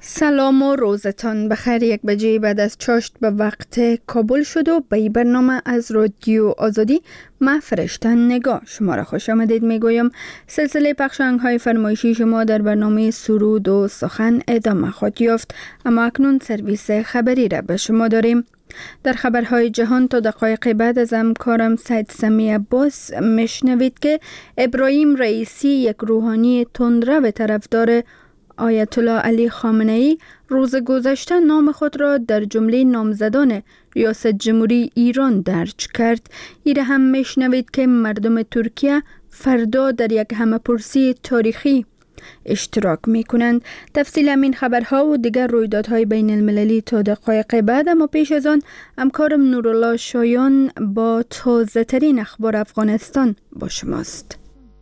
سلام و روزتان بخیر. 1 بجه بعد از چاشت به وقت کابل شد و به این برنامه از رادیو آزادی من فرشته نگاه شما را خوش آمدید میگویم. سلسله پخش آهنگ‌های فرمایشی شما در برنامه سرود و سخن ادامه خواهد یافت، اما اکنون سرویس خبری را به شما داریم. در خبرهای جهان تا دقایق بعد از همکارم سید سمی عباس میشنوید که ابراهیم رئیسی، یک روحانی تندرو طرفدار آیت الله علی خامنه ای، روز گذشته نام خود را در جمله نامزدان ریاست جمهوری ایران درج کرد. ایره هم میشنوید که مردم ترکیه فردا در یک همه‌پرسی تاریخی اشتراک میکنند. تفصیل همین خبرها و دیگر رویدادهای بین المللی تا دقایق بعد، اما پیش از آن همکارم نورالله شایان با تازه ترین اخبار افغانستان با شماست.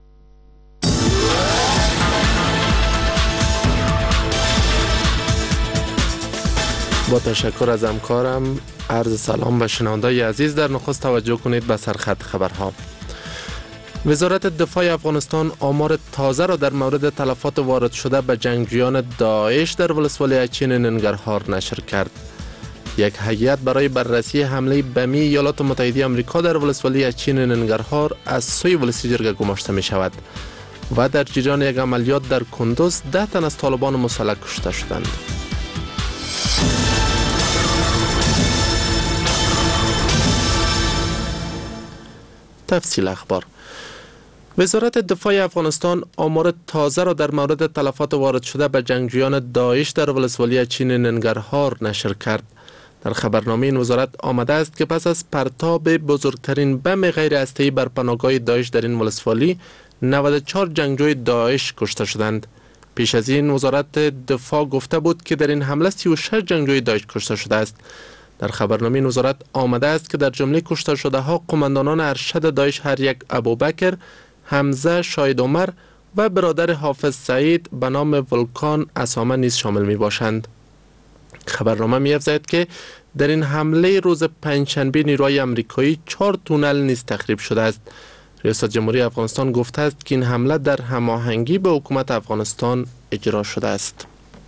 با تشکر از همکارم، عرض سلام به شنوندگان عزیز. در نخست توجه کنید به سرخط خبرها. وزارت دفاع افغانستان آمار تازه را در مورد تلفات وارد شده به جنگجویان داعش در ولسوالی اچین ننگرهار نشر کرد. یک هیئت برای بررسی حمله بمی ایالات متحده آمریکا در ولسوالی اچین ننگرهار از سوی ولسی جرگه گماشته می شود و در جریان یک عملیات در کندوز 10 تن از طالبان مسلح کشته شدند. تفصیل اخبار. وزارت دفاع افغانستان آمار تازه را در مورد تلفات وارد شده به جنگجویان داعش در ولسوالی اچین ننگرهار نشر کرد. در خبرنامه این وزارت آمده است که پس از پرتاب بزرگترین بم غیر هسته‌ای بر پناهگاه داعش در این ولسوالی 94 جنگجوی داعش کشته شدند. پیش از این وزارت دفاع گفته بود که در این حمله 36 جنگجوی داعش کشته شده است. در خبرنامه این وزارت آمده است که در جمله کشته شده ها قماندانان ارشد داعش هر یک ابوبکر، حمزه شاهد عمر و برادر حافظ سعید به نام ولکان اسامه نیز شامل می باشند. خبرنامه می افزاید که در این حمله روز پنجشنبه نیروهای آمریکایی 4 تونل نیز تخریب شده است. ریاست جمهوری افغانستان گفته است که این حمله در هماهنگی با حکومت افغانستان اجرا شده است.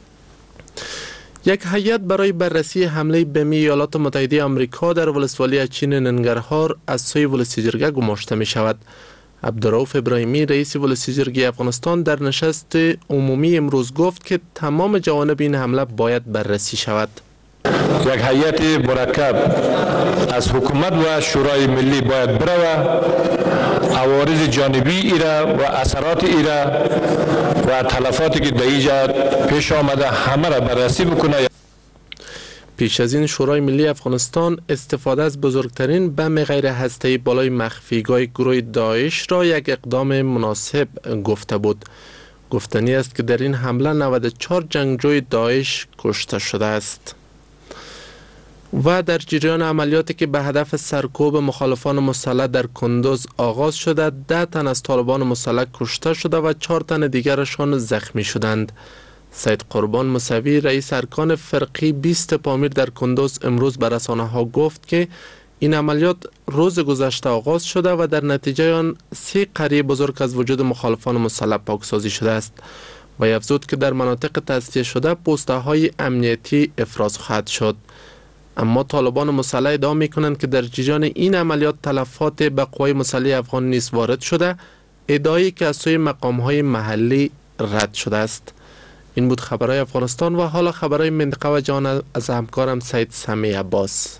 یک هیئت برای بررسی حمله بمی ایالات متحده آمریکا در ولسوالی اچین ننگرهار از سوی ولسی جرگه گماشته می شود. عبدالرؤوف ابراهیمی، رئیس ولسی جرگه افغانستان، در نشست عمومی امروز گفت که تمام جوانب این حمله باید بررسی شود. یک هیئت مرکب از حکومت و شورای ملی باید بروه، عوارض جانبی ایره و اثرات ایره و تلفاتی که در اینجا پیش آمده همه را بررسی بکنه. پیش از این شورای ملی افغانستان استفاده از بزرگترین بم غیر هسته‌ای بالای مخفیگاه گروه داعش را یک اقدام مناسب گفته بود. گفتنی است که در این حمله 94 جنگجوی داعش کشته شده است. و در جریان عملیاتی که به هدف سرکوب مخالفان مسلح در کندوز آغاز شده، 10 تن از طالبان مسلح کشته شده و 4 تن دیگرشان زخمی شدند. سید قربان موسوی، رئیس ارکان فرقی 20 پامیر در کندوز، امروز به رسانه‌ها گفت که این عملیات روز گذشته آغاز شده و در نتیجه آن 3 قریه بزرگ از وجود مخالفان مسلح پاکسازی شده است و افزود که در مناطق تصفیه شده پوسته‌های امنیتی افراز خواهد شد. اما طالبان مسلح ادعا می‌کنند که در جریان این عملیات تلفات به قوای مسلح افغان نیز وارد شده، ادعایی که از سوی مقام‌های محلی رد شده است. این بود خبرهای افغانستان و حالا خبرهای منطقه و جهان از همکارم سید سمی عباس.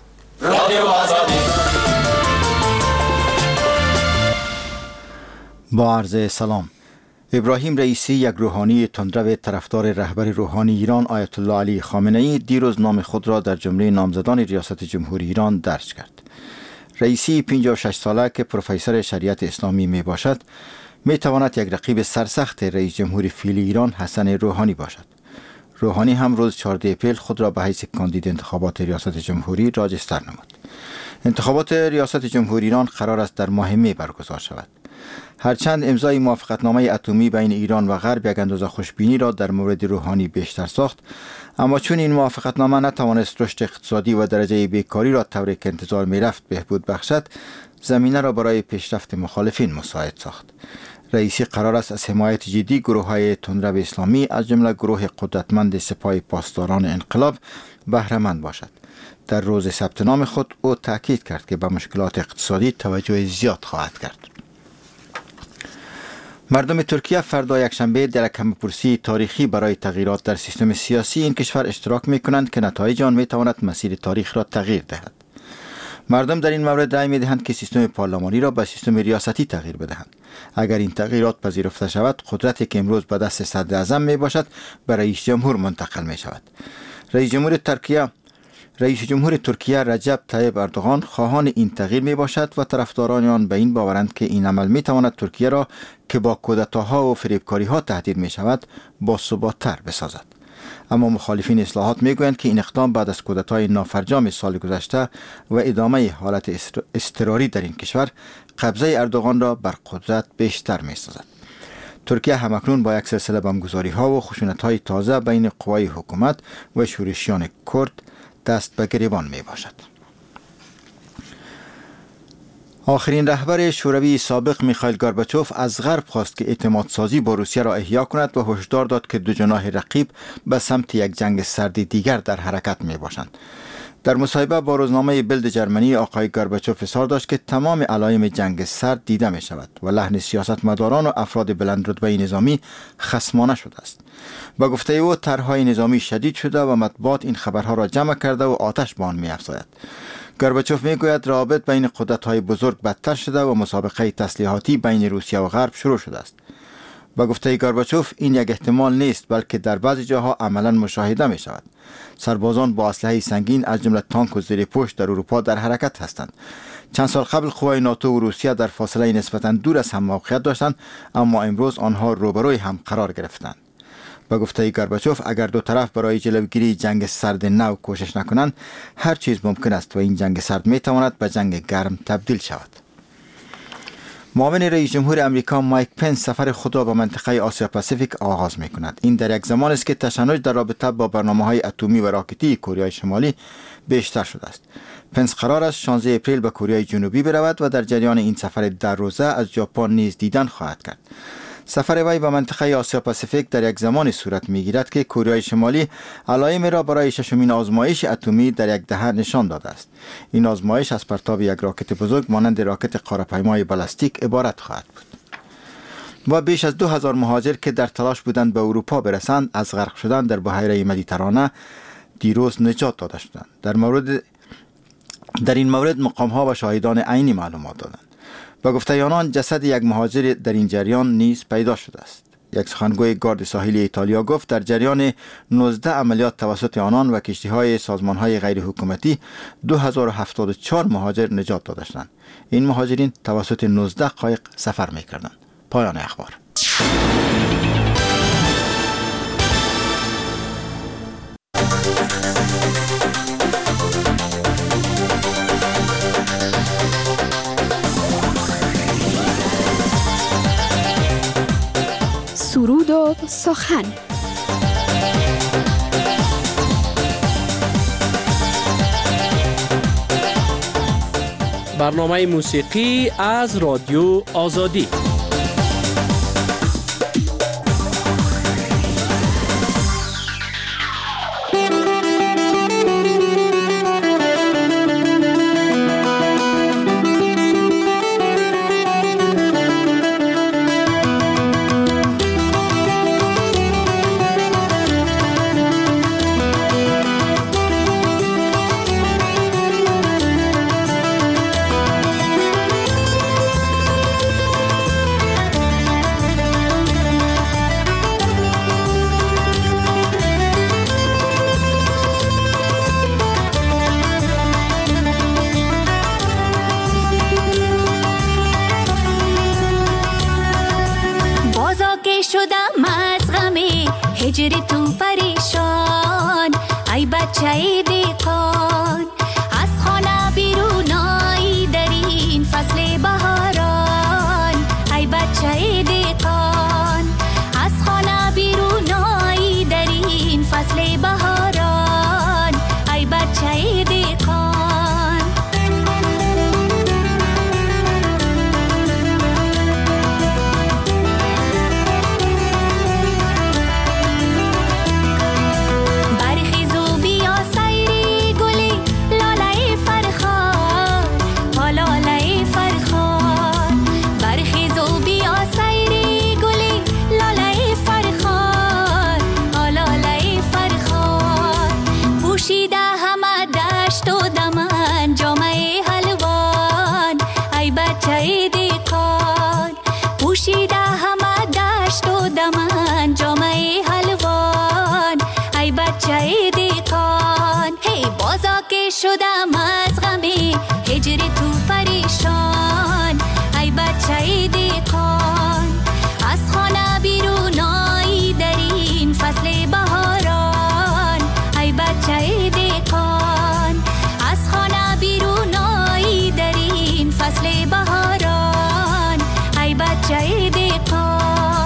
با عرض سلام. ابراهیم رئیسی، یک روحانی تندرو طرفدار رهبر روحانی ایران آیت الله علی خامنه ای، دیروز نام خود را در جمله نامزدان ریاست جمهوری ایران درج کرد. رئیسی 56 ساله که پروفسور شریعت اسلامی می باشد، می تواند یک رقیب سرسخت رئیس جمهوری فعلی ایران حسن روحانی باشد. روحانی هم روز 14 اپریل خود را به حیث کاندید انتخابات ریاست جمهوری راجستر نمود. انتخابات ریاست جمهوری ایران قرار است در ماه می برگزار شود. هرچند امضای موافقتنامه اتمی بین ایران و غرب یک اندازه خوشبینی را در مورد روحانی بیشتر ساخت، اما چون این موافقتنامه نتوانست رشد اقتصادی و درجه بیکاری را طوری که انتظار می رفت بهبود بخشد، زمینه را برای پیشرفت مخالفین مساعد ساخت. رئیسی قرار است از حمایت جدی گروه‌های تندرو اسلامی از جمله گروه قدرتمند سپاه پاسداران انقلاب بهره مند باشد. در روز ثبت نام خود او تاکید کرد که به مشکلات اقتصادی توجه زیاد خواهد کرد. مردم ترکیه فردا یکشنبه در یک همه‌پرسی تاریخی برای تغییرات در سیستم سیاسی این کشور اشتراک می‌کنند که نتایج آن می‌تواند مسیر تاریخ را تغییر دهد. مردم در این مورد رأی می‌دهند که سیستم پارلمانی را به سیستم ریاستی تغییر بدهند. اگر این تغییرات پذیرفته شود، قدرتی که امروز به دست صدر اعظم میباشد به رئیس جمهور منتقل می شود. رئیس جمهور ترکیه رجب طیب اردوغان خواهان این تغییر می باشد و طرفداران آن به این باورند که این عمل می تواند ترکیه را که با کودتاها و فریبکاری‌ها تهدید می شود باثبات‌تر بسازد. اما مخالفین اصلاحات می گویند که این اقدام بعد از کودتای نافرجام سال گذشته و ادامه حالت اضطراری در این کشور قبضه اردوغان را بر قدرت بیشتر می سازد. ترکیه همکنون با یک سلسله بمبگذاری‌ها و خشونت‌های تازه بین قوای حکومت و شورشیان کرد دست به گریبان می باشد. آخرین رهبر شوروی سابق میخائیل گورباچوف از غرب خواست که اعتماد سازی با روسیه را احیا کند و هشدار داد که دو جناح رقیب به سمت یک جنگ سرد دیگر در حرکت می باشند. در مصاحبه با روزنامه بیلد جرمنی آقای گورباچوف اظهار داشت که تمام علایم جنگ سرد دیده می شود و لحن سیاستمداران و افراد بلند رتبه نظامی خصمانه شده است. با گفته او طرح‌های نظامی شدید شده و مطبوعات این خبرها را جمع کرده و آتش به آن می‌افزاید. گورباچوف میگوید روابط بین قدرت‌های بزرگ بدتر شده و مسابقه تسلیحاتی بین روسیه و غرب شروع شده است. با گفته گورباچوف این یک احتمال نیست بلکه در بعضی جاها عملاً مشاهده می شود. سربازان با اسلحه سنگین از جمله تانک و زیرپوش در اروپا در حرکت هستند. چند سال قبل قوای ناتو و روسیه در فاصله نسبتاً دور از هم موقعیت داشتند، اما امروز آنها روبروی هم قرار گرفتند. با گفته گورباچوف اگر دو طرف برای جلوگیری جنگ سرد نو کوشش نکنند، هر چیز ممکن است و این جنگ سرد می تواند به جنگ گرم تبدیل شود. معاون رئیس جمهور امریکا مایک پنس سفر خود را به منطقه آسیا پاسیفیک آغاز می کند. این در یک زمان است که تشنج در رابطه با برنامه‌های اتمی و راکتی کره شمالی بیشتر شده است. پنس قرار است 16 اپریل به کره جنوبی برود و در جریان این سفر در روزه از ژاپن نیز دیدن خواهد کرد. سفر وی به منطقه آسیا پاسیفیک در یک زمان صورت می‌گیرد که کره شمالی علایم را برای ششمین آزمایش اتمی در یک دهه نشان داده است. این آزمایش از پرتاب یک راکت بزرگ مانند راکت قاره‌پیمای بالستیک عبارت خواهد بود. و بیش از 2000 مهاجر که در تلاش بودند به اروپا برسند از غرق شدن در بحیره مدیترانه دیروز نجات داده شدند. در این مورد مقام‌ها و شاهدان عینی معلومات دادند. با گفته آنان جسد یک مهاجر در این جریان نیز پیدا شده است. یک سخنگوی گارد ساحلی ایتالیا گفت در جریان 19 عملیات توسط آنان و کشتی‌های سازمان‌های غیر حکومتی 2074 مهاجر نجات داده شدند. این مهاجرین توسط 19 قایق سفر می‌کردند. پایان اخبار. سرود و سخن. برنامه موسیقی از رادیو آزادی. هجر تو پریشان ای بچه دیقان از خانه بیرون آی در این فصل بهاران ای بچه دیقان از خانه بیرون آی در این فصل بهاران ای بچه دیقان شدم از غم هجر تو پریشان. ای بچه دیقان از خانه بیرون آی در این فصل بهاران. ای بچه دیقان از خانه بیرون آی در این فصل بهاران. ای بچه دیقان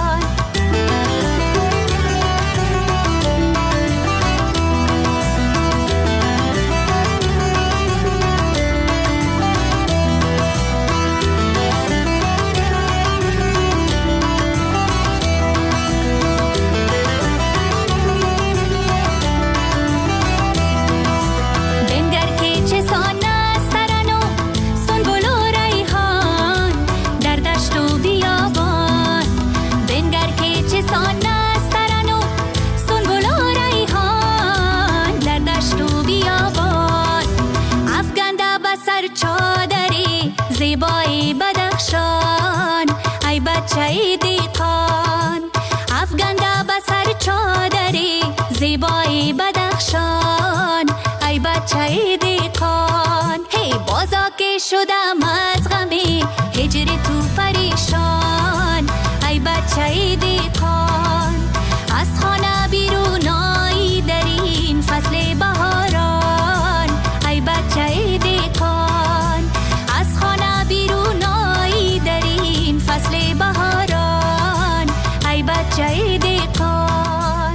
زیبای بدخشان. ای بچه دیقان افگنده به سر چادری زیبای بدخشان. ای بچه دیقان هی بازا که شدم از غم هجر تو پریشان. ای بچه دیقان از خانه بیرون آی در این فصل بهاران. ای بچه دیقان از خانه بیرون آی در این فصل بهاران. ای بچه دیقان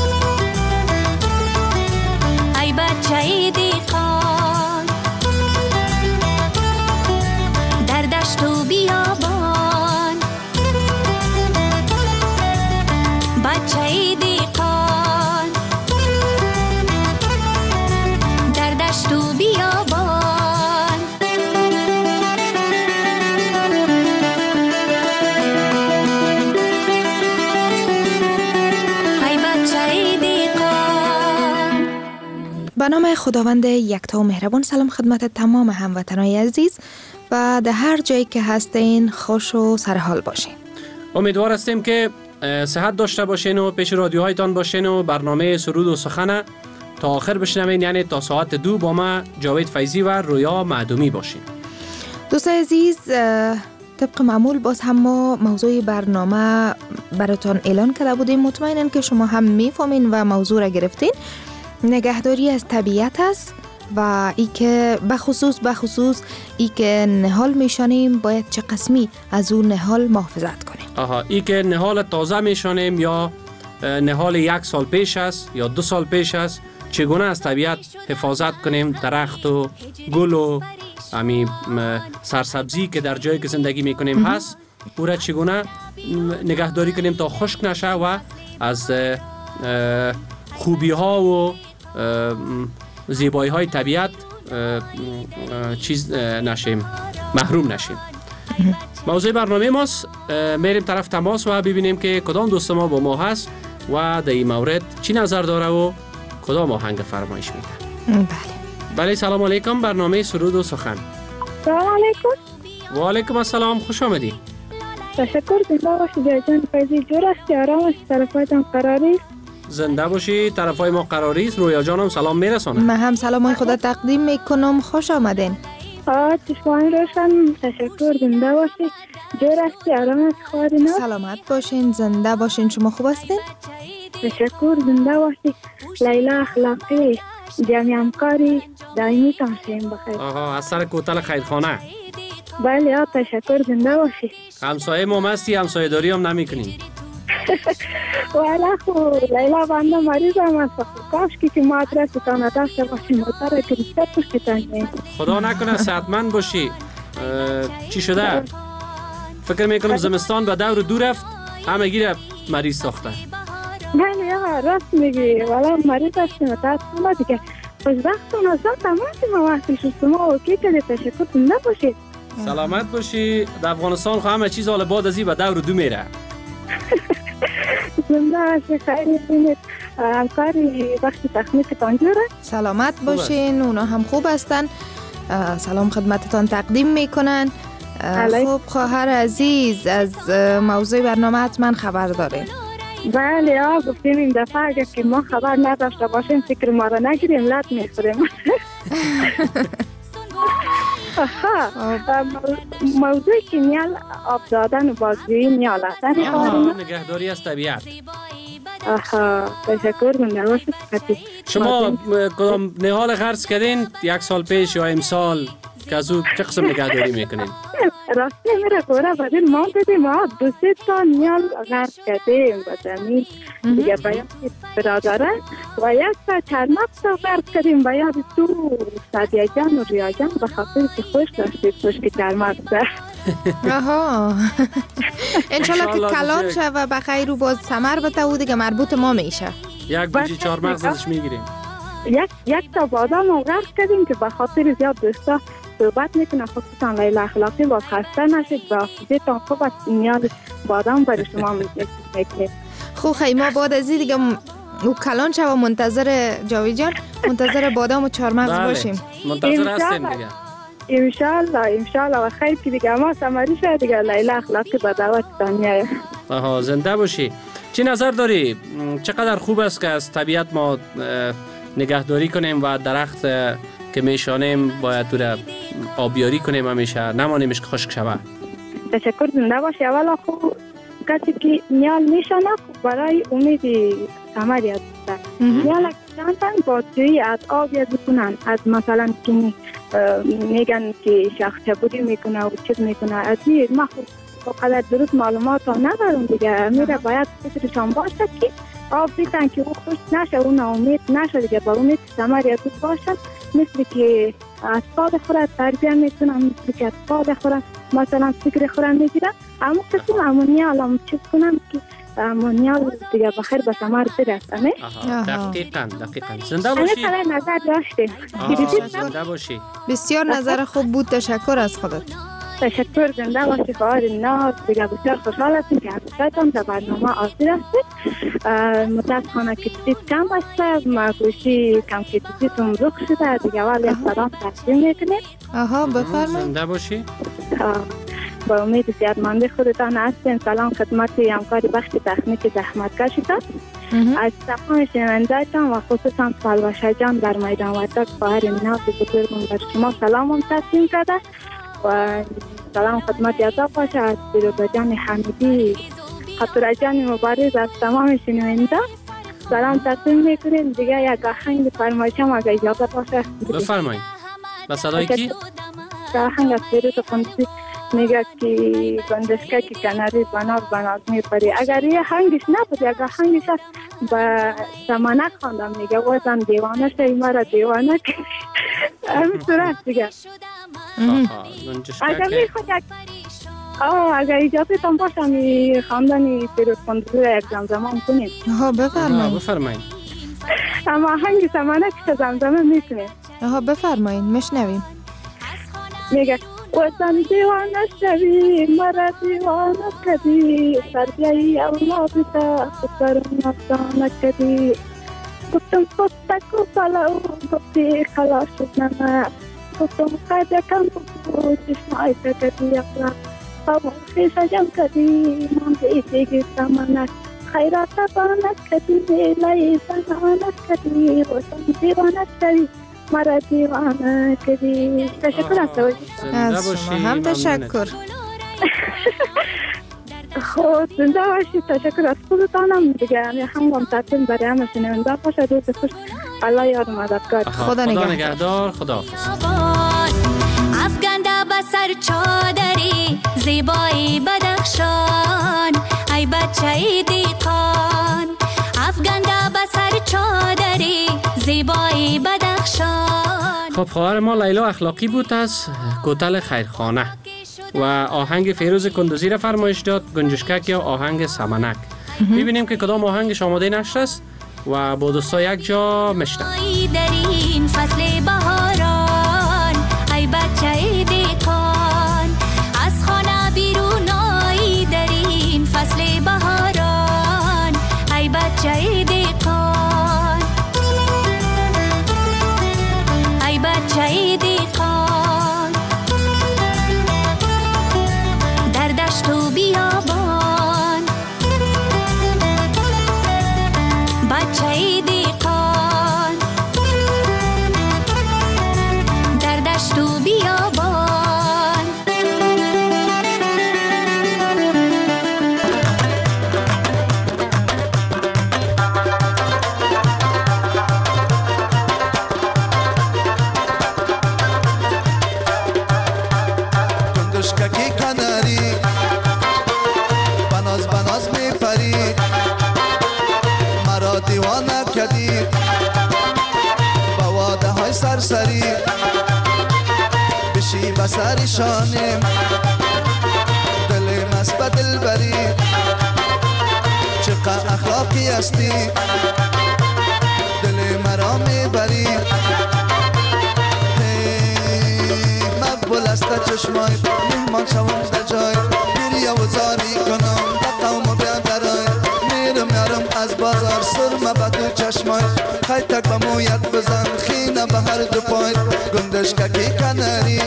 ای بچه دیقان در دشت و بیابان. بچه دیقان در دشت و بیابان. به نام خداوند یکتا و مهربان. سلام خدمت تمام هموطنان عزیز و در هر جایی که هستین خوش و سرحال باشین. امیدوار هستیم که صحت داشته باشین و پیش رادیوهایتان باشین و برنامه سرود و سخن تا آخر بشنوین، یعنی تا ساعت 2 با ما جاوید فیضی و رویا معدومی باشین. دوستان عزیز، طبق معمول باز هم ما موضوع برنامه براتون اعلان کرده بودیم. مطمئنم که شما هم میفهمین و موضوع را گرفتین. نگهداری از طبیعت است و ای که بخصوص ای که نهال میشانیم باید چه قسمی از اون نهال محافظت کنیم. ای که نهال تازه میشانیم یا نهال 1 سال پیش است یا 2 سال پیش است، چگونه از طبیعت حفاظت کنیم، درخت و گل و سرسبزی که در جایی که زندگی میکنیم هست، او را چگونه نگهداری کنیم تا خشک نشه و از خوبی ها و زیبایی های طبیعت محروم نشیم. موضوع برنامه ماست. میریم طرف تماس و ببینیم که کدام دوست ما با ما هست و در این مورد چی نظر داره و کدام آهنگ فرمایش میده. بله سلام علیکم. برنامه سرود و سخن. سلام علیکم. و علیکم السلام، خوش آمدی. تشکر. زنده باشی جان فیضی. جور است، آرام است، طرفایتان قراری است. زنده باشی، طرفای ما قراری است. رویا جانم سلام میرسانم. من هم سلامای خدا تقدیم میکنم. خوش آمدین. چشمان روشن. تشکر. زنده باشی. جور است، آرام است، خواهدین. سلامت باشین، زنده باشین. شما خوب هستین؟ تشکر. زنده باشی. لیلا اخلاقی جمعی همکاری دائمی تانشیم بخیر. از سر کوتل خیرخانه. بله تشکر. زنده باشی. همسایه ما مستی، همسایه داری هم نمی کنیم. والا خو لیلا بنده مریض هم است. کاش که ما ادرس تانه داشته باشیم موتر کریسته پشتتانیم. خدا نکنه صحتمند باشی. چی شده؟ فکر میکنم زمستان به دور دور رفت، همه گیره مریض ساخته. نه راست میگی. والا مریض هستیم تاسفانه دیگه. خوشبختون هستم تمام وقتی شما اوکی کردی. تشکر. زنده باشید. سلامت باشی. در افغانستان خو همه چیز حال بعد از این به دور دو میره. زنده باشی. خیلی بینید همکاری وقتی تخمیت تانجوره. سلامت باشین. اونا هم خوب هستن. سلام خدمتتان تقدیم میکنن. خوب خواهر عزیز، از موضوع برنامه حتما خبر دارین. بله گفتیم این دفعه اگر که ما خبر نداشته باشیم فکر ما را نگیریم لط میخوریم. موضوعی که نیال آب دادن و بازجویی نیال است. نگهداری از طبیعت. تشکر من شما کدام نهال غرس کردین 1 سال پیش یا امسال که از او چه قسم نگهداری میکنین؟ راستی میره کوره بدین ما دیدیم ما 2-3 تا نیال غرس کردیم و زمین دیگه باید برادره و 1 تا چرمق تا غرس کردیم باید تو سادیه جان و ریا جان به خاطر که خوش داشتید خوشک چرمق ده. آها انشالله که کلان شه و بخیر و باز ثمر بته و دیگه مربوط ما میشه. یک گوشه چهارمغز ازش میگیریم. یک تا بادام رو غرس کردیم که به خاطر زیاد دوستا صحبت میکنه خودتان لیل اخلاقی باز خسته نشید و حافظتان خوب است نیاز بادام برای شما میکنه. خب خیلی ما بعد از دیگه او کلان شه و منتظر جاوی جان منتظر بادام و چهارمغز باشیم. منتظر هستیم دیگه. انشالله و خیلی که دیگه ما سمری شد دیگه لیل اخلاقی با دعوتتان میایه. آها زنده باشی. چی نظر داری؟ چقدر خوب است که از طبیعت ما نگهداری کنیم و درخت که میشانیم باید تو را آبیاری کنیم همیشه نمانیمش که خشک شود. تشکر زنده باشی. اولا خوب کسی که نیال میشانه خوب برای امیدی ثمری است. نیال اکسانتن بازجویی از آب یاد بکنن از مثلا که میگن که شخصه بودی میکنه و چیز میکنه از این ما خوب قدر درست معلومات ها ندارم دیگه میره باید فکرشان باشه که آب بیتن که او خوش نشه اون امید نشه دیگه با امید ثمری از باشن مثل که اطفال خورد تربیه میکنن مثل که اطفال خورد مثلا فکر خورد میگیرن اما کسی امونیال هم چیز کنن که امونیال دیگه بخیر به ثمر برسه. دقیقاً زنده باشی. نظر داشته. زنده باشی. بسیار نظر خوب بود. تشکر از خودت. تشکر زنده باشی. خواهر ناز دیگه بسیار خوشحال هستیم که حضرتان در برنامه حاضر هستید. متاسفانه که تیت کم هسته مگوشی کم که تیتون رخ شده دیگه ولی سلام تقدیم میکنیم. آها بفرمایید. زنده باشی. با امید صحتمندی خودتان هستین. سلام خدمت همکار بخش تکنیک زحمتکشتان از تمام شنوندگان و خصوصا سالوشه جان در میدان وطن خواهر ناز بزرگم بر شما سلام تقدیم کرده و سلام خدمت یادآور باشه از دلوبه جان حمیدی خاطر جان مبارز از تمام شنونده سلام تقدیم میکنیم. دیگه یک آهنگ فرمایشم اگه اجازه باشه بفرمایید. با صدای کی؟ آهنگ از فیروز قندوزی میگه که گندشکه که کناری بناز میپری. اگر یه هنگش نبود یک هنگش هست با سمانک خواندم میگه وزن دیوانه شایی مرا دیوانه که همین صورت دیگه. اگر میخواد اگر اجازه تان باشه می خواندنی فیروز قندوزی را یک زمزمه کنیم. بفرمایید. اما هنگی سمانک که زمزمه میکنیم. بفرمایید مشنویم. میگه وطن دیوانه شوی مرا دیوانه کردی تربیه‌ی اولادتا خسرم نفسانه کردی گفتم خود تکو بلا گفتی خلاص شد نمه گفتم خیلی کم بود چشمای کردی اقلا خواب خیشه جمع کردی من دیگه سمانک خیرات بانه کردی لیزن آنه کردی وطن دیوانه شوی مرا دیوانه کردی. تشکر از شما هم تشکر. خود زنده باشید. تشکر از خودتانم دیگه هم تقدیم برای همه شنونده باشه. روز خوش. الله یار مددگار. خدا نگهدار. خدا حافظ. افگنده به سر چادری زیبایی بدخشان ای بچه دیقان افگنده به سر چادری زیبایی بدخشان. خب خواهر ما لیلا اخلاقی بود از کوتل خیرخانه و آهنگ فیروز قندوزی را فرمایش داد گنجشکک یا آهنگ سمنک. ببینیم که کدام آهنگش آماده نشته است و با دوستا یک جا میشنویم. در این فصل بهاران ای بچه دیقان از خانه بیرون آیی در این فصل بهاران ای بچه دیقان ای بچه دیقان در دشت و بیابان بچه دیقان بسر شانم دل مست دل بری چقدر اخلاقی هستی دل مرا میبری مقبول است چشمای مهمان شوم در جای گریه و زاری کنم در قوم بیا درای میرم یارم از بازار سرمه به تو چشمای خیتک به مویت بزن خینه به هر دو پای گندشککی کناری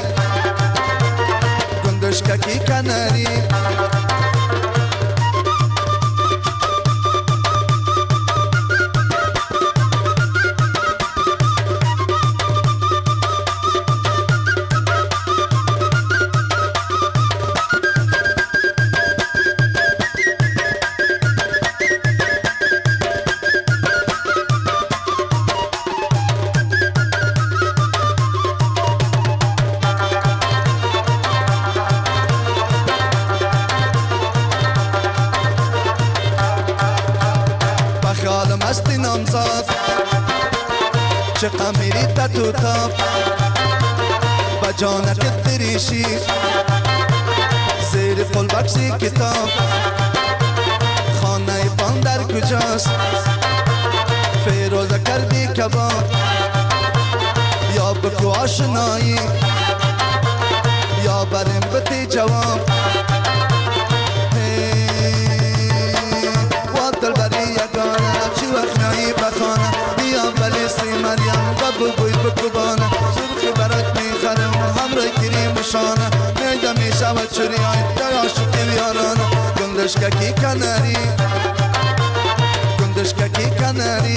گندشککی کناری چقدر میری تو تاب با جانک دریشی زیر پل بکسی کتاب خانه پان در کجاست فیروزه کردی کباب یا بگو آشنایی یا بریم بتی جواب واد دل بری یگانه چی وقت نایی بخانه بیا بلی سی مریم ببو بوی بکبانه سرخی برات میخرم همراه کریم شانه میده میشود چوری های در عاشقی بیارانه گندشککی کناری گندشککی کناری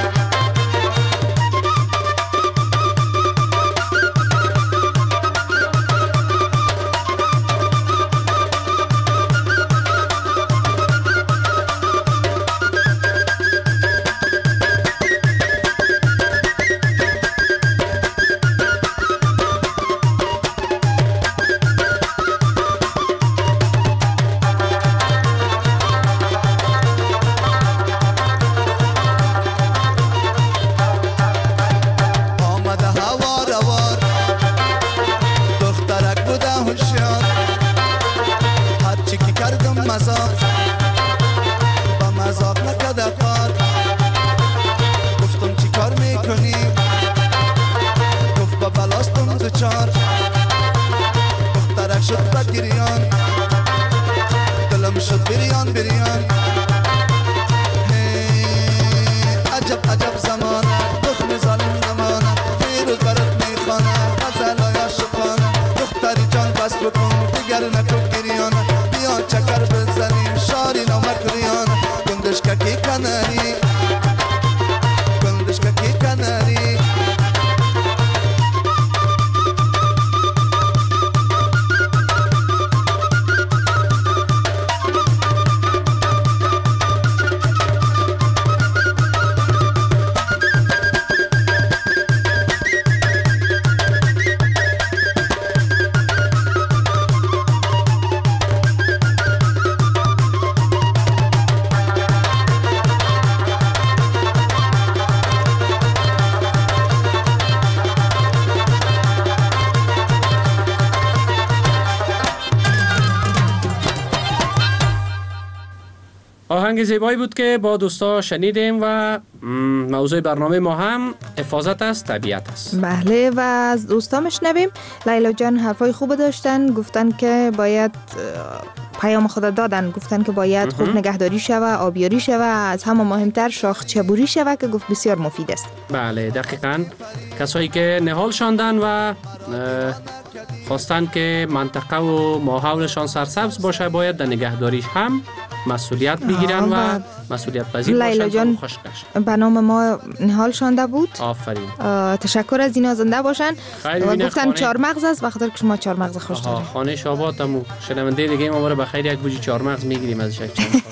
آهنگ زیبایی بود که با دوستا شنیدیم و موضوع برنامه ما هم حفاظت از طبیعت است. بله و از دوستا میشنویم. لیلا جان حرفای خوب داشتن، گفتن که باید پیام خود دادن، گفتن که باید خوب نگهداری شوه، آبیاری شوه، از همه مهمتر شاخ چبوری شوه که گفت بسیار مفید است. بله دقیقاً کسایی که نهال شاندن و خواستن که منطقه و ماحولشان سرسبز باشه باید در نگهداریش هم مسئولیت بگیرن و مسئولیت پذیر باشن. به نام ما نهال شانده بود. آفرین. تشکر از اینا، زنده باشن. و گفتن چهارمغز است بخاطر که شما چهارمغز خوش دارید. خانه شابات همو شنونده دیگه ما برای بخیر یک بوجی چهارمغز میگیریم ازش یک چند.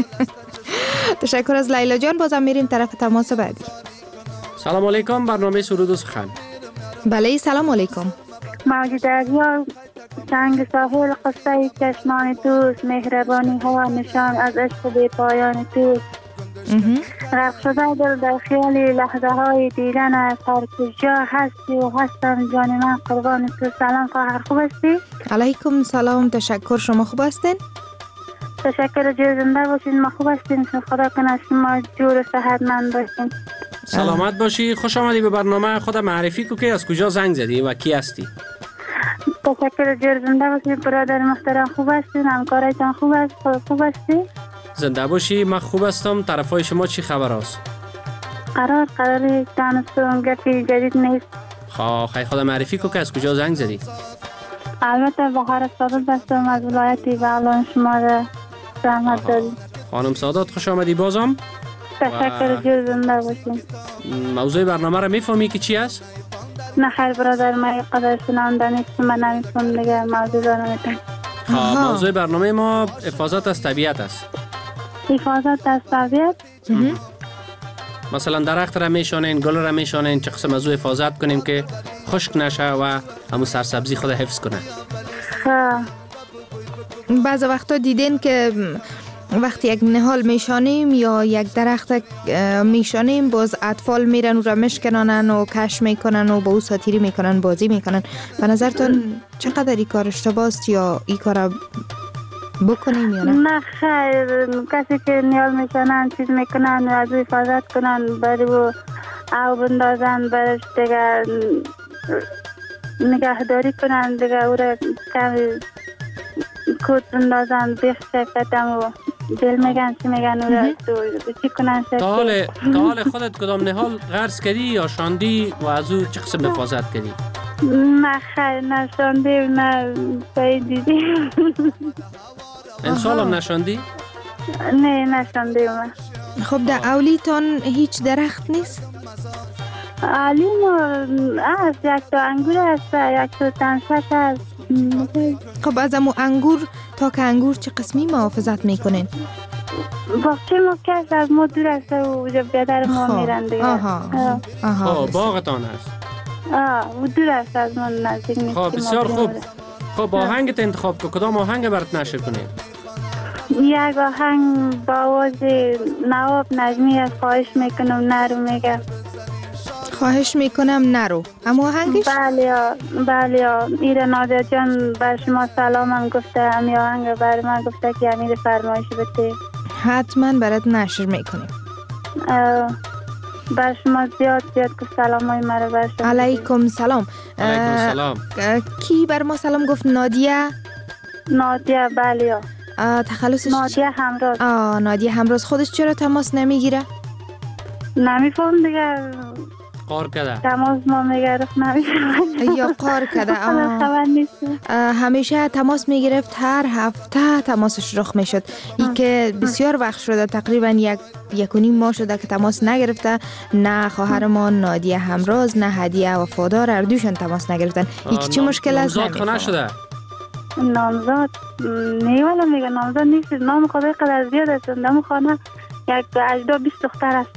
تشکر از لیلا جان. بازم میریم طرف تماس بعدی. سلام علیکم، برنامه سرود و سخن. بله سلام علیکم. موج دریا، سنگ ساحل، قصه چشمان توست، مهربانی ها نشان از عشق بی پایان توست. غرق شده دل در خیال لحظه های دیدن است. هر کجا هستی و هستم جان من قربان تو. سلام خواهر، خوب هستی؟ علیکم سلام، تشکر. شما خوب هستین؟ تشکر، جور زنده باشین. ما خوب هستیم، خدا کنه شما جور و صحتمند باشین. سلامت باشی. خوش آمدی به برنامه. خود معرفی کو که از کجا زنگ زدی و کی هستی؟ تشکر، جور زنده باشی برادر محترم. خوب هستین؟ همکارایتان خوب است؟ خوب هستی؟ زنده باشی. من خوب هستم. طرفای شما چی خبر است؟ قرار دانستم گپی جدید نیست. خیلی خود معرفی کو که از کجا زنگ زدی؟ البته بهار سعادت هستم از ولایت بغلان. شما را زحمت دادی. خانم سعادت خوش آمدی بازم. تشکر، جور زنده باشین. موضوع برنامه را میفهمی که چی است؟ نه خیر برادر، من قدر شنونده نیستم، من نمیفهم دیگه موضوع را نمیتونم. موضوع برنامه ما حفاظت از طبیعت است. حفاظت از طبیعت؟ مثلا درخت را میشانین، گل را میشانین، چه قسم از او حفاظت کنیم که خشک نشه و همون سرسبزی خود حفظ کنه. بعض وقتا دیدین که وقتی یک نهال میشانیم یا یک درخت میشانیم، باز اطفال میرن و را میشکنانن و کش میکنن و با او ساتیری میکنن، بازی میکنن. به نظرتون چقدر این کار اشتباه است یا این کار بکنیم یا نه؟ نه خیر، کسی که نهال میشانن چیز میکنن و از او حفاظت کنن، برای او بندازن، برش دیگه نگهداری کنن، دیگه او را کمی کود بندازن، بیخشه کتم و دل میگن چی میگن او را چی کنن. تا حال خودت کدام نهال غرس کردی یا شاندی و از او چه قسم حفاظت کردی؟ نه خیر، نه شاندی نه باید دیدی. امسال هم نشاندی؟ نه نشاندی من. خب در اولیتان هیچ درخت نیست؟ علیم است، یک تا انگور است، یک تا تنشک است. خب از امو انگور تا که انگور چه قسمی محافظت میکنین؟ باغچه ما کش از ما دور است و بیادر ما میرن دیگه. باغتان است؟ و دور است از ما، نزدیک نیست. خب بسیار خوب. خب آهنگت انتخاب که کدام آهنگ برات نشر کنیم؟ یک آهنگ با آواز نواب نجمی است. خواهش میکنم نرو. میگه خواهش میکنم نرو. اما آهنگش؟ بله ایره نادر جان بر شما سلامم گفته، امی آهنگ بر من گفته که امیر فرمایش بده. حتما برات نشر میکنیم. بر شما زیاد که سلام های مرا بر شما. علیکم سلام. علیکم سلام. کی بر ما سلام گفت؟ نادیه؟ بله. تخلصش؟ نادیه همراز. نادیه همراز. خودش چرا تماس نمیگیره؟ نمیفهم دیگه. قار کده. تماس ما میگرفت نمیفهم. یا قار کده. خبر نیست. همیشه تماس میگرفت، هر هفته تماسش رخ میشد. این که بسیار وقت شده، تقریبا یک و نیم ماه شده که تماس نگرفته. نه خواهرمان نادیه همراز نه هدیه وفادار هر دوشون تماس نگرفتن. این که چه مشکل است؟ نامزاد خونه شده؟ نامزاد نه والا میگه نامزاد نیست. نام خدای قدر زیاد است. نام خانه یک 18-20 دختر است.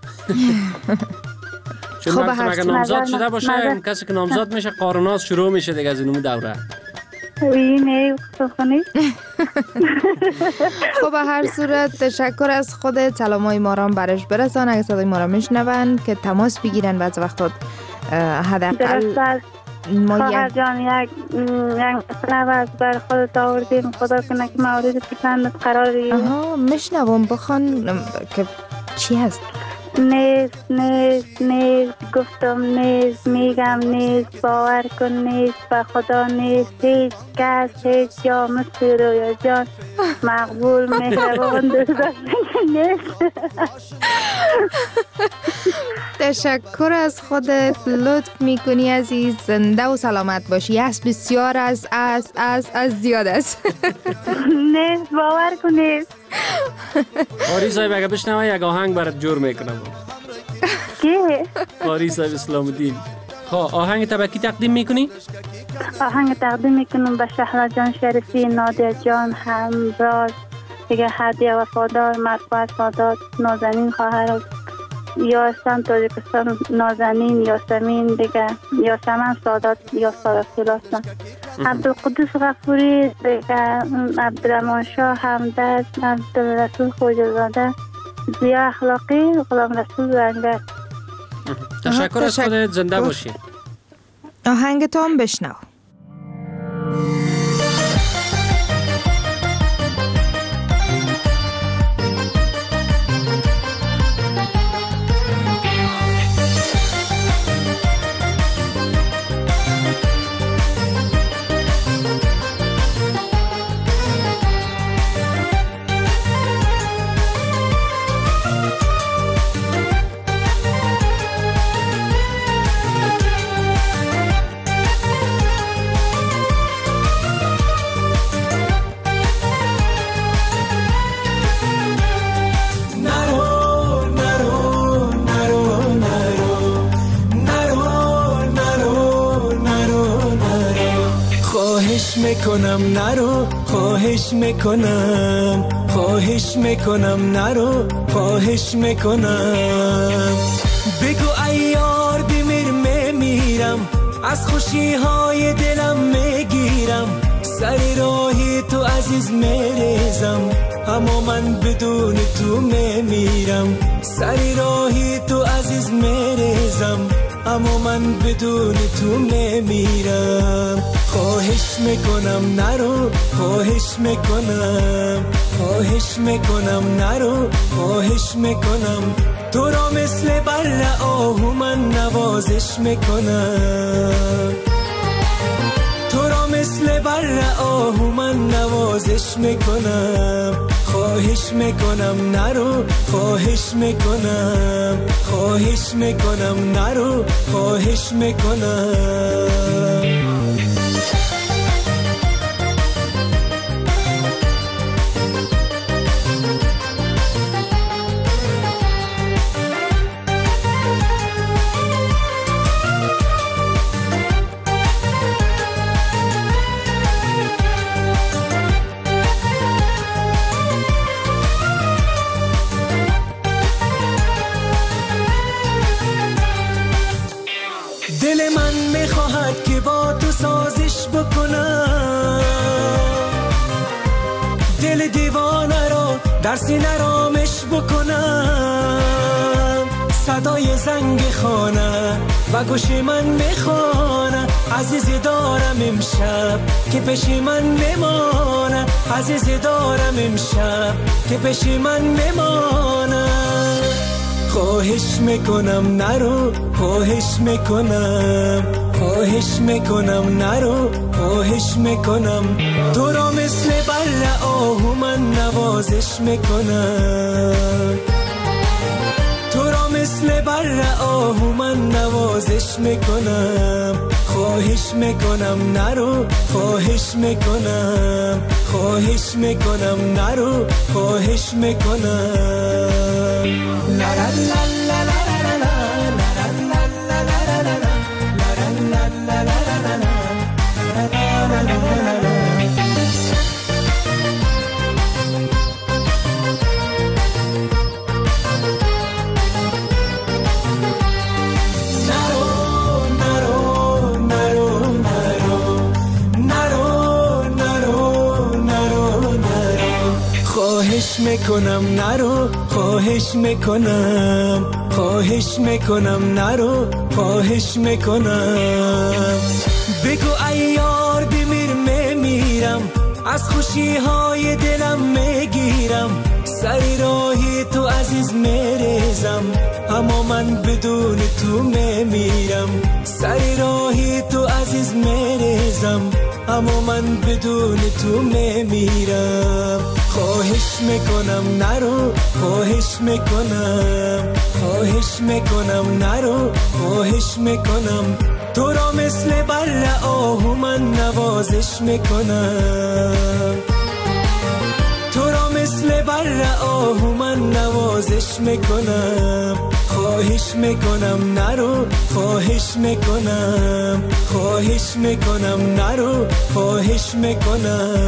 چون اگه نامزاد شده باشه، کسی که نامزاد میشه قارناز شروع میشه دیگه از اینو دوره. نه خونی. خب به هر صورت تشکر از خودت. سلامای ما را برش برسان. اگه صدای ما را میشنون که تماس بگیرن. بعض وقتا حداقل خواهر جان یک مطلب از بر خودت آوردیم. خدا کنه که مورد پسندت قراری. میشنوم، بخوان که چی هست؟ نیست گفتم نیست، میگم نیست، باور کن نیست، به خدا نیست، هیچ کس هیچ جا مثل رویا جان مقبول مهربان دوست نیست. تشکر از خودت، لطف میکنی عزیز. زنده و سلامت باشی. است بسیار از زیاد است. نیست باور کن نیست. قاری صاحب اگه بشنوه یک آهنگ برات جور میکنم. کی؟ قاری صاحب اسلام الدین. خب آهنگ تبکی تقدیم میکنی؟ آهنگ تقدیم میکنم به شهلا جان شریفی، نادر جان همراز، دیگه هدیه وفادار، مرفوع سادات، نازنین خواهر یاسم تاجیکستان، نازنین یاسمین، دیگه یاسمن سادات یا سادات خلاصن، عبدالقدوس غفوری، دیگه عبدالرحمن شاه همدرد، عبدالرسول خوجزاده، زیا اخلاقی غلام رسول زنگر. تشکر از خودت، زنده باشی. آهنگ تو هم بشنو. میکنم نرو، خواهش میکنم، خواهش میکنم نرو، خواهش میکنم. بگو ای یار بمیر میمیرم، از خوشی های دلم میگیرم، سر راهی تو عزیز میریزم، اما من بدون تو میمیرم. سر راهی تو عزیز میریزم، اما من بدون تو میمیرم. خواهش میکنم نرو، خواهش میکنم، خواهش میکنم نرو، خواهش میکنم. تو را مثل بر آهو من نوازش میکنم، تو را مثل بر آهو من نوازش میکنم. خواهش میکنم نرو، خواهش میکنم، خواهش میکنم نرو، خواهش میکنم. دل من میخواهد که با تو سازش بکنم، دل دیوانه را در سینه رامش بکنم. صدای زنگ خانه و گوش من میخوانه، عزیزی دارم امشب که پیش من میمانه، عزیزی دارم امشب که پیش من میمانه. خواهش میکنم نرو، خواهش میکنم، خواهش میکنم نرو، خواهش میکنم. تو را مثل بر آهو من نوازش میکنم، تو را مثل بر آهو من نوازش میکنم. خواهش میکنم نرو، خواهش میکنم، خواهش میکنم نرو، خواهش میکنم. لا لا لا لا لا لا خواهش میکنم نرو، خواهش میکنم، خواهش میکنم نرو، خواهش میکنم. بگو ای یار بمیر میمیرم، از خوشی های دلم میگیرم، سر راهی تو عزیز میریزم، اما من بدون تو میمیرم. سر راهی تو عزیز میریزم، اما من بدون تو میمیرم. خواهش میکنم نرو، خواهش میکنم، خواهش میکنم نرو، خواهش میکنم. تو را مثل بر آهو من نوازش میکنم، تو را مثل بر آهو من نوازش میکنم. خواهش میکنم نرو، خواهش میکنم، خواهش میکنم نرو، خواهش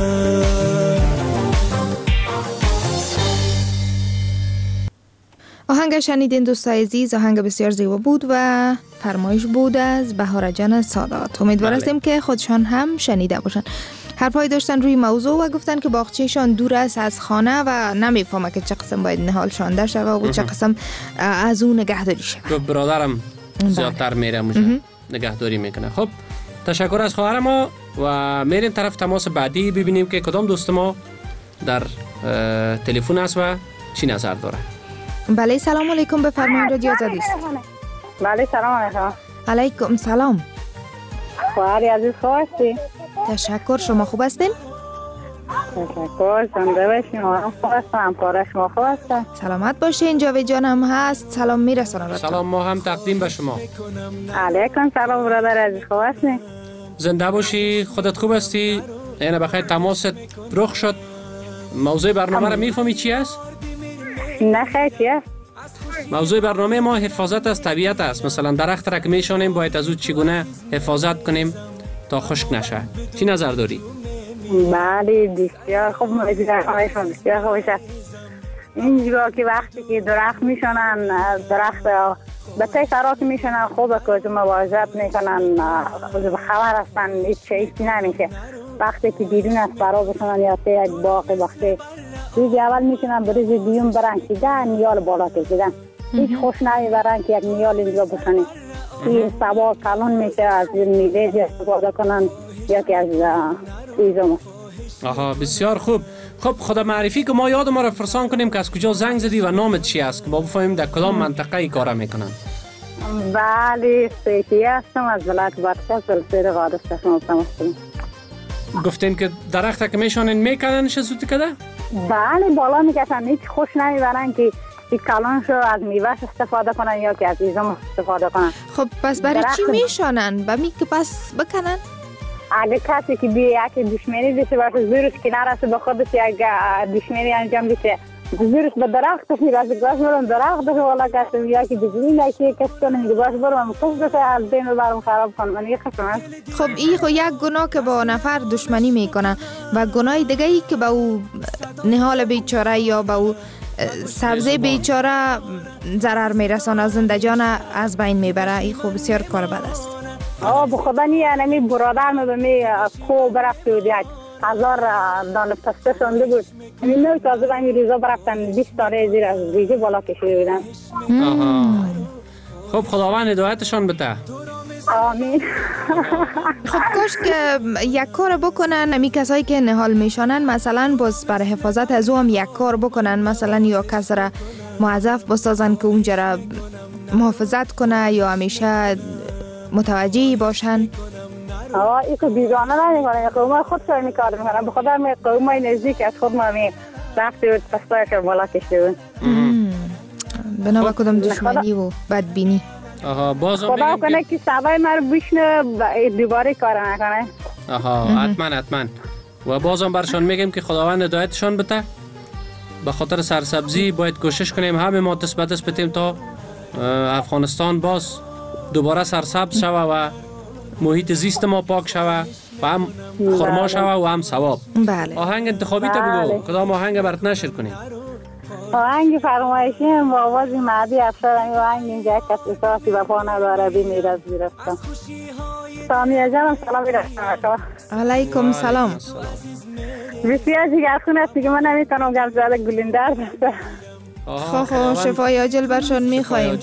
میکنم. آهنگ شنیدین دوستای عزیز، آهنگ بسیار زیبا بود و فرمایش بود از بهاره جان سادات. امیدوار هستیم که خودشان هم شنیده باشن. حرفایی داشتن روی موضوع و گفتن که باغچه‌شان دور است از خانه و نمیفهمه که چه قسم باید نهال شانده شوه و چه قسم از اون نگهداری شوه. برادرم زیادتر میره اونجا نگهداری میکنه. خب تشکر از خواهر ما و میریم طرف تماس بعدی ببینیم که کدام دوست ما در تلفن است و چی نظر داره. بله سلام علیکم، بفرمایید رادیو آزادی است. بله سلام علیکم. علیکم سلام. خواهری عزیز خوب هستی؟ تشکر، شما خوب هستین؟ تشکر، زنده باشین. ما خوب هستم، همکار شما خوب هستم. سلامت باشین. جاوید جان هم هست، سلام میرسونه. سلام ما هم تقدیم به شما. علیکم سلام برادر عزیز، خوب هستی؟ زنده باشی، خودت خوب هستی؟ یعنی بخیر تماست رخ شد. موضوع برنامه را میفهمی چی است؟ نه خیر چی است؟ موضوع برنامه ما حفاظت از طبیعت است. مثلا درخت را که میشانیم باید از او چگونه حفاظت کنیم تا خشک نشه. چی نظر داری؟ بله بسیار خوب، موضوع بسیار خوب است. اینجا که وقتی که درخت میشونن، درخت به تی سرا که میشونن خوبه که مواظبت میکنن، خبر هستن هیچ چیزی نمیشه. وقتی که بیرون از فرا بشونن یا تی یک باقی وقتی روزی اول میشونن بریز بیون برن که ده نیال بالا کشیدن، هیچ خوش نمیبرن که یک نیال اینجا بشونی. این سبا کلون میشه از میوه استفاده کنن یا که از ایزم. آها بسیار خوب. خب خدا معرفی که ما یاد ما را فرسان کنیم که از کجا زنگ زدی و نامت چی است که ما بفهمیم در کدام منطقه ای کار میکنن. بله سیتی هستم از ولایت بادغیس سلسله قادس شما هستم. گفتین که درخت که میشونن میکننش زود کده؟ بله بالا میکشن، هیچ خوش نمیبرن که این کلانشو از میوهش استفاده کنن یا که از ایزم استفاده کنن. خب پس برای چی میشونن؟ با می که پس بکنن؟ اگه کسی که بیا یک دشمنی داشته باشه زورش که نرسه به خودش یک دشمنی انجام بشه، زورش به درخت میرسه، گاش برم درخت داشته والا کسی بیا که بزنی نکی کسی کنه میگه باش برم کس داشته از دین رو برم خراب کنم. من یه خسم هست. خب این خو یک گناه که با نفر دشمنی میکنه و گناه دیگه ای که با او نهال بیچاره یا با او سبزه بیچاره ضرر میرسانه، زندگان از بین میبره، این خو بسیار کار بد است. به خدا نمی برادر می کو برفت بود، یک 1000 دانه پسته شونده بود. این نوی تازه بمی ریزا برفتن 20 دانه زیر از ریزه بالا کشیده بودن. خب خداوند هدایتشان بده. آمین. خب کاش که یک کار بکنن نمی کسایی که نهال میشانن، مثلا باز برای حفاظت از او هم یک کار بکنن، مثلا یا کس را موظف بسازن که اونجا را محافظت کنه یا همیشه متوجهی باشن. این که بیگانه نمیکنه، قوم خود سر میکار میکنن. به خدا قوم نزدیک از خود ما رفتی بود پستایش رو بالا کشته بود. بنا به کدام دشمنی و بدبینی. خدا کنه که سبای ما رو بشنه دوباره کار نکنه. حتما و بازم برشان میگیم که خداوند هدایتشان بده. به خاطر سرسبزی باید کوشش کنیم همه ما دست به دست بدیم تا افغانستان باز دوباره سرسبز شوه و محیط زیست ما پاک شوه و هم خرما شوه و هم ثواب. بله. آهنگ انتخابی تا بگو کدام آهنگ برات نشر کنیم؟ آهنگ فرمایشی با آواز مهدی افشار. آهنگ اینجا کسی احساسی وفا نداره بمیره از بیرفتم. سامیه جانم سلام بیرفتم. علیکم سلام. بسیار جگرخون هستی که من نمیتونم گمزده گلندر بسته. خواه شفای عاجل برشان میخواییم.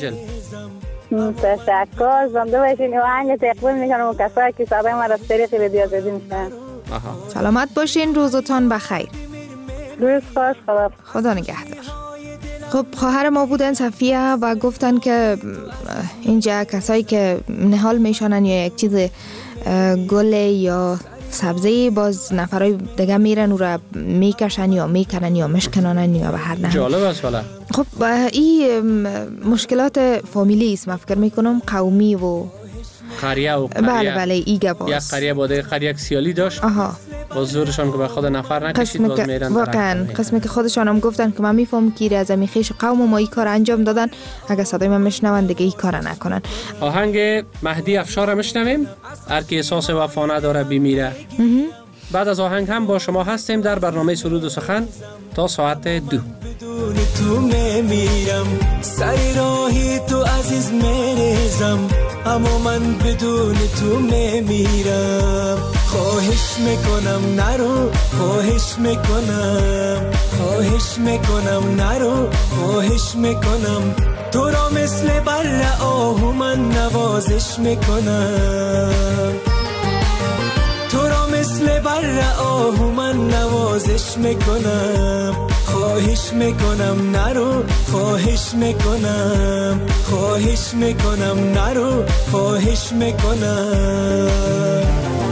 تشکر، زنده باشین. آهنگ تقبیل میکنم و کسایی که صدای ما را طریق رادیو آزادی میشن. سلامت باشین، روزتان بخیر. روز خوش، خدا نگهدار. خب خواهر ما بودن صفیه و گفتن که اینجا کسایی که نهال میشانن یا یک چیز گل یا سبزی باز نفرای دیگه میرن و را میکشن یا میکنن یا مشکنانن یا به هر نحو. جالب است والا. خب این مشکلات فامیلی است، من فکر میکنم قومی و قریه و قریه. بله ایگه باز یک قریه بوده، قریه سیالی داشت. با زورشان که به خود نفر نکشید باز میرن. واقعا قسمی که خودشان هم گفتن که من میفهم که از امی خیش قوم ما این کار انجام دادن، اگه صدای من میشنون دیگه این کار نکنن. آهنگ مهدی افشار میشنویم، هر کی احساس وفا نداره بمیره. بعد از آهنگ هم با شما هستیم در برنامه سرود و سخن تا ساعت 2. تو میمیرم، سر راهی تو عزیز میریزم، اما من بدون تو میمیرم. خواهش میکنم نرو، خواهش میکنم، خواهش میکنم نرو، خواهش میکنم. تو را مثل بر آهو من نوازش میکنم، تو را مثل بر آهو من نوازش میکنم. خواهش میکنم نرو، خواهش میکنم، خواهش میکنم نرو، خواهش میکنم.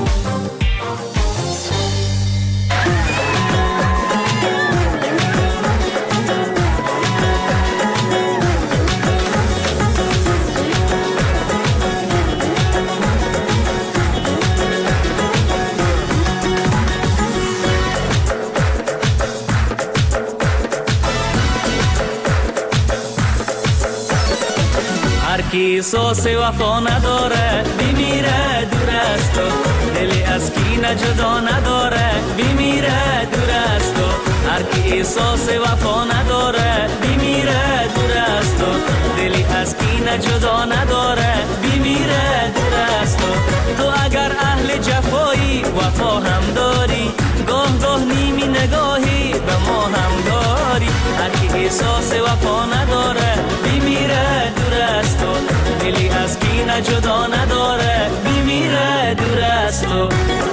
کی احساس وفا نداره بمیره دور از تو، دلی از کینه جدا نداره بمیره دور از تو. هر کی احساس وفا نداره بمیره دور از تو، دلی از کینه جدا نداره بمیره دور از تو. تو اگر اهل جفایی وفا هم داری، گاه گاه نیمی نگاهی به ما هم داری. هر کی احساس وفا نداره بمیره دور از تو، دلی از کینه جدا نداره بمیره دور از تو.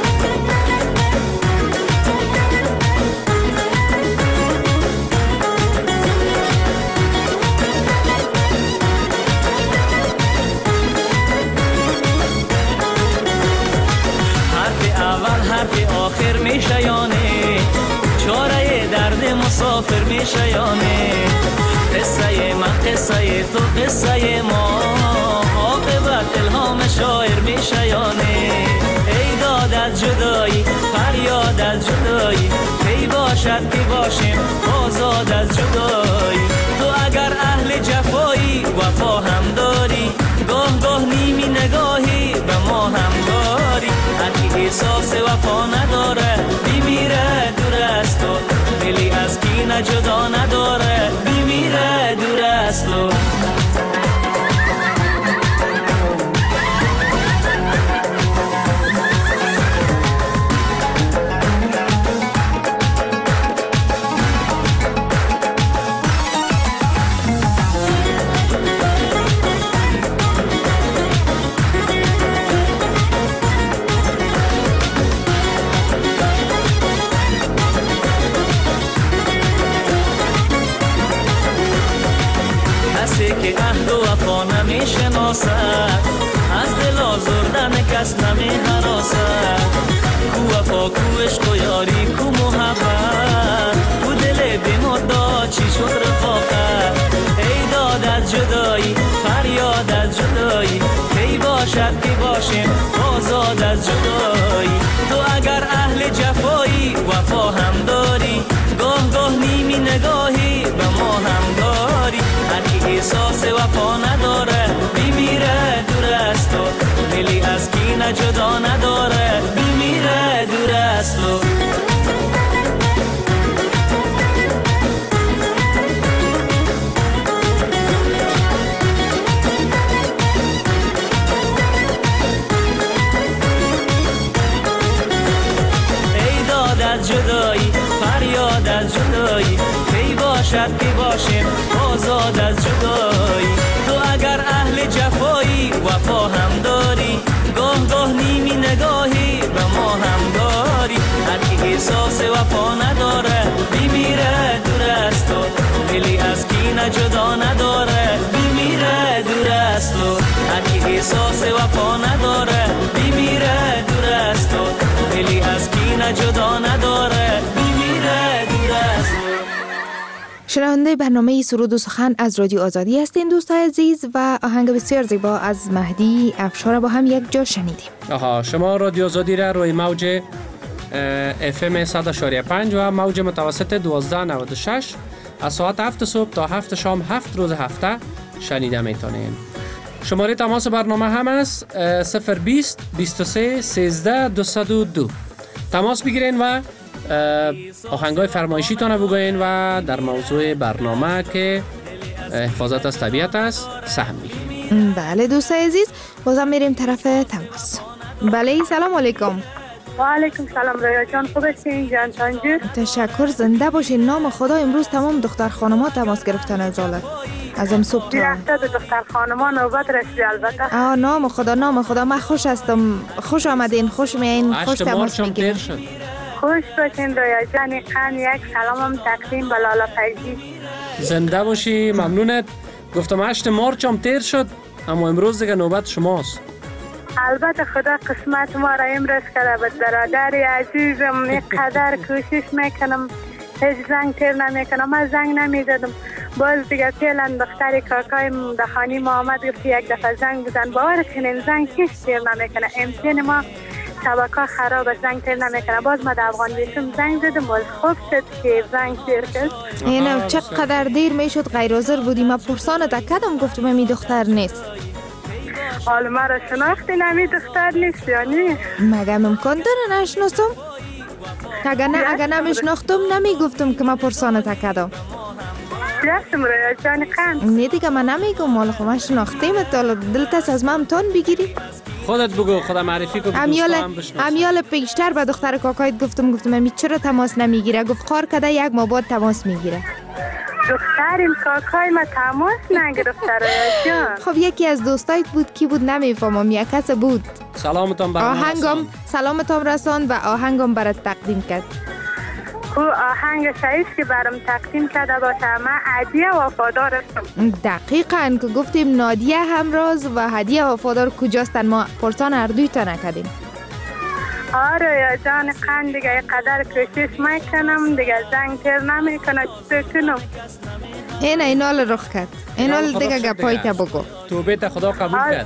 حرف اول حرف آخر میشه یانه، چاره درد مسافر میشه یانه. قصه من قصه تو قصه ما، عاقبت الهام شاعر میشه یانه. ای داد از جدایی فریاد از جدایی، کی باشد که باشیم آزاد از جدایی. تو اگر اهل جفایی وفا هم داری، گاه گاه نیمی نگاهی به ما هم داری. هر کی احساس وفا نداره بمیره دور از تو، دلی از کینه جدا نداره بمیره دور از تو. که عهد و وفا نمیشناسد، از دل آزردن کس نمیهراسد. کو وفا کو عشق و یاری کو محبت، کو دل بی‌مدعا چی شد رفاقت. ای داد از جدایی فریاد از جدایی، کی باشد که باشیم آزاد از جدایی. تو اگر اهل جفایی وفا هم داری، گاه گاه نیمی نگاهی به ما هم داری. هر کی احساس وفا نداره بمیره دور از تو، دلی از کینه جدا نداره بمیره دور از تو. ای داد از جدایی فریاد از جدایی، کی باشد که باشیم آزاد از جدایی. تو اگر اهل جفایی وفا هم داری، گاه گاه نیمی نگاهی به ما هم داری. هر کی احساس وفا نداره بمیره دور از تو، دلی از کینه جدا نداره بمیره دور از تو. هر کی احساس وفا نداره بمیره دور از تو، دلی از کینه جدا نداره بمیره دور از تو. شنونده برنامه سرود و سخن از رادیو آزادی هستین دوستان عزیز، و آهنگ بسیار زیبا از مهدی افشار با هم یک جا شنیدیم. شما رادیو آزادی را روی موج FM 100.5 و موج متوسط 1296 از ساعت 7 صبح تا 7 شام 7 روز هفته شنیده میتونین. شماره تماس برنامه هم است 020 23 13 202. تماس بگیرین و آهنگای فرمایشی تانه بگوین و در موضوع برنامه که حفاظت از طبیعت است سهم میگیم. بله دوست عزیز، بازم میریم طرف تماس. بله سلام علیکم. و علیکم سلام رویا جان، خوب هستین جان تانجور؟ تشکر، زنده باشین. نام خدا، امروز تمام دختر خانما تماس گرفتن از حالا ازم صبح تا درخت دختر خانما نوبت رسید البته. نام خدا من خوش هستم. خوش آمدین، خوش میایین، خوش تماس میگیرین. خوش باشین رویا جان. یک سلامم تقدیم به لالا فیضی. زنده باشی، ممنونت. گفتم 8 مارچ هم تیر شد، اما امروز دیگه نوبت شماست. البته خدا قسمت ما را امروز کرده بود. برادری عزیزم اینقدر کوشش میکنم، هیچ زنگ تیر نمیکنم. من زنگ نمیزدم، باز دیگه فعلا دختر کاکایم در خانه ما آمد گفت یک دفعه زنگ بزن. باور کنین زنگ هیچ تیر نمیکنه. امتحان ما شبکه خراب، زنگ تیر نمیکنه. باز ما در افغان بیشم زنگ زدم، باز خوب شد که زنگ تیر کرد. اینو چقدر دیر میشد غیر حاضر بودی. من پرسانت کردم، گفتم می دختر نیست. حالا ما را شناختی نمی دختر نیست یا نه؟ مگه امکان داره نشناسم؟ اگه نمیشناختم نمیگفتم که من پرسانت کردم. یستم رویا جان قند. نه دیگه من نمیگم، حالا خب من شناختیم. دلت از من تون بگیری؟ خودت بگو، خدا معرفی کن. امیال پیشتر به دختر کاکایت گفتم امی چرا تماس نمیگیره؟ گفت خار کده یک ماه بعد تماس میگیره. دختریم کاکای ما تماس نگرفت رویا جان. خب یکی از دوستایت بود، کی بود نمیفهمم، یک کس بود. سلامتان برام سلامتان رساند و آهنگم برات تقدیم کرد. او آهنگ شایست که برام تقدیم کرده باشه. من هدیه وفادار هستم. دقیقاً که گفتیم نادیه همراز و هدیه وفادار کجاستن، ما پرسان اردوی تا نکردیم. آره یا جان قند دیگه قدر کوشش میکنم دیگه زنگ تیر نمیکنه. چطور کنم؟ اینال رخ کرد. اینال دیگه گپای تا بگو. توبه تا خدا قبول کرد.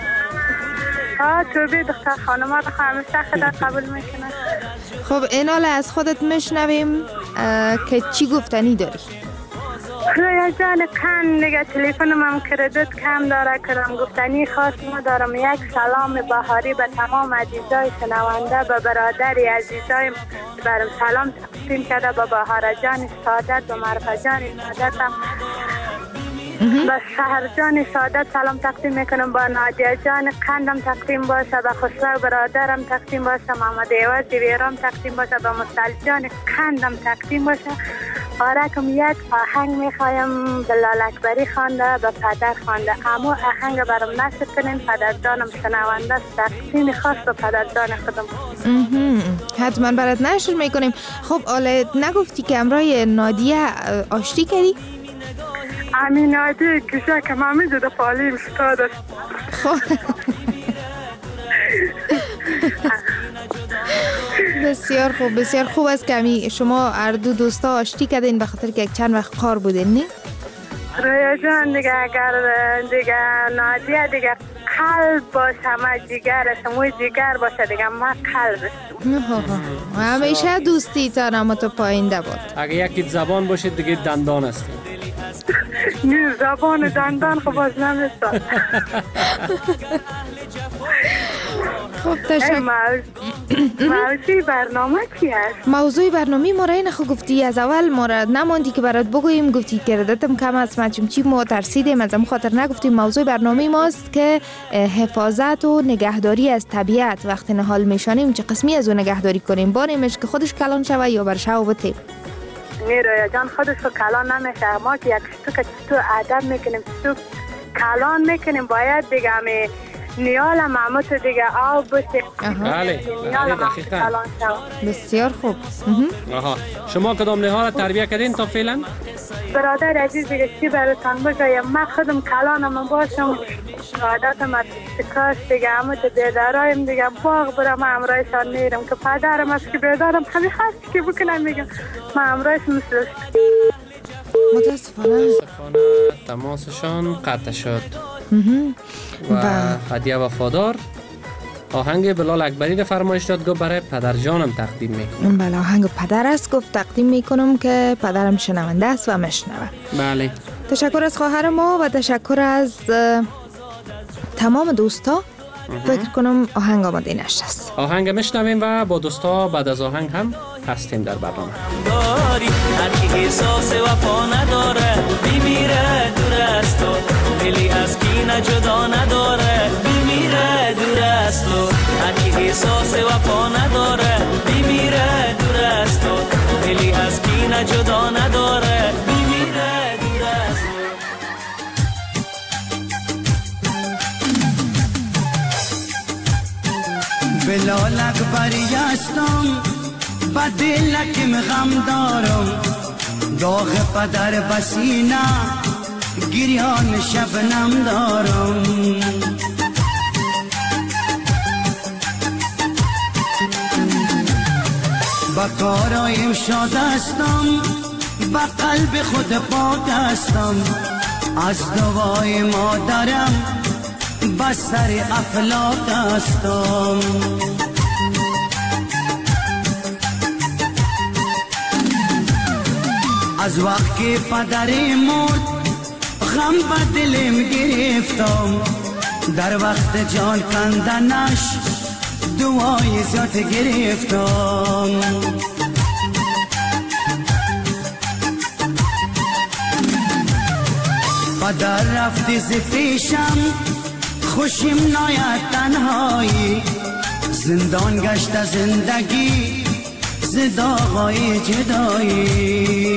توبه دختر خانم را همیشه خدا قبول میکنه. خب اینال از خودت میشنویم که چی گفتنی داری؟ رویا جان قند دیگه تلفنم هم کردیت کم داره کرم. گفتنی خاص ما دارم. یک سلام بهاری به تمام عزیزای شنونده، به برادری عزیزای برام سلام تقدیم کرده، به بهار جان سعادت، به معرفت جان سعادت هم، به شهر جان سعادت سلام تقدیم میکنم. با نادیه جان قندم تقدیم باشه، به خسرو برادرم تقدیم باشه، محمد ایواز دیویرام تقدیم باشه، به مستل جان قندم تقدیم باشه. آرکم یک آهنگ میخوایم بلال اکبری خوانده، به پدر خوانده. اما آهنگ برام نصب کنین، پدر جانم شنونده است. تقدیم خاص به پدر جان خودم. حتما برات نشر میکنیم. خب آله نگفتی که امرای نادیه آشتی کردی؟ امین نادیه کشه که من میدوده پالیم ستاد است. بسیار خوب است که شما اردو دوستا آشتی کردین به خاطر که یک چند وقت قار بودین، نه؟ رویا جان دیگه اگر دیگه نادیه دیگه قلب باشه، ما جگر است، موی جگر باشه دیگه ما قلب است. همیشه دوستی تا نمو پایینده بود. اگه یکی زبان باشه دیگه دندان است. نه زبان دندان خب باز نمیستاد. خب تشکر. موضوع برنامه چی هست؟ موضوع برنامه ما را این خو گفتی از اول ما را نماندی که برات بگوییم، گفتی که ردتم کم است، ما چی ما ترسیدیم از هم خاطر نگفتیم. موضوع برنامه ماست که حفاظت و نگهداری از طبیعت. وقتی نهال میشانیم چه قسمی از اون نگهداری کنیم؟ بانیمش که خودش کلان شوه یا بر شو بته؟ نه رویا جان خودش رو کلان نمیشه. ما که یک تو ادب میکنیم، تو کلان میکنیم، باید دیگه همه نیال ماموت دیگه آب بشه. بله دقیقاً. بسیار خوب. شما کدام نهال تربیت کردین تا فعلا؟ برادر عزیز دیگه چی براتان بگویم؟ من خودم کلانم باشم، عادتم از شکاش دیگه همه تو بیدارایم دیگه باغ برم امرایشان میرم که پدرم است که بیدارم همه هست که بکنم میگم من امرایش مثل متاسفانه تماسشان قطع شد. و هدیه وفادار آهنگ بلال اکبری رو فرمایش داد، گفت برای پدر جانم تقدیم میکنم. بله آهنگ پدر است، گفت تقدیم میکنم که پدرم شنونده است و مشنوه. بله تشکر از خواهر ما و تشکر از تمام دوستا. فکر کنم آهنگ آماده نشست. آهنگ مشنویم و با دوستا بعد از آهنگ هم هستیم در برنامه. هر کی احساس وفا نداره میمیره دور از تو، دلی از کینه جدا نداره میمیره دور از تو، هر کی احساس وفا نداره میمیره دور از تو، دلی از کینه جدا نداره میمیره دور از تو. بلال اکبری هستم با دلکم غم دارم، داغ پدر بسینه گریان شبنم دارم. با کارایم شاد هستم با قلب خود پاک هستم، از دوای مادرم با سر افلاک هستم. از وقت که پدری مرد غم به دلم گرفتم، در وقت جان کندنش دعای زیاد گرفتم. پدر رفتی ز پیشم خوشیم ناید تنهایی، زندان گشت زندگی ز داغای جدایی.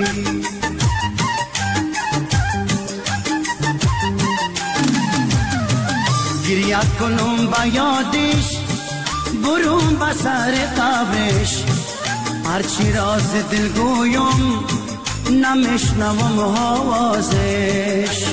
گریه کنم با یادش برون با سر قبرش، هرچی راز دل گویم نمیشنوم آوازش.